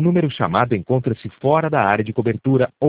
número chamado encontra-se fora da área de cobertura ou